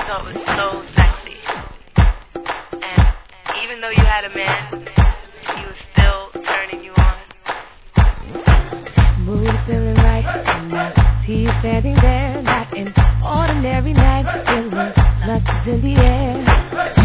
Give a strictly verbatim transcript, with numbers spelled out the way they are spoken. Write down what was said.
thought was so sexy. And even though you had a man, he was still turning you on. Mood feeling right, and I see you standing there, not an ordinary night, filled with lust in the air.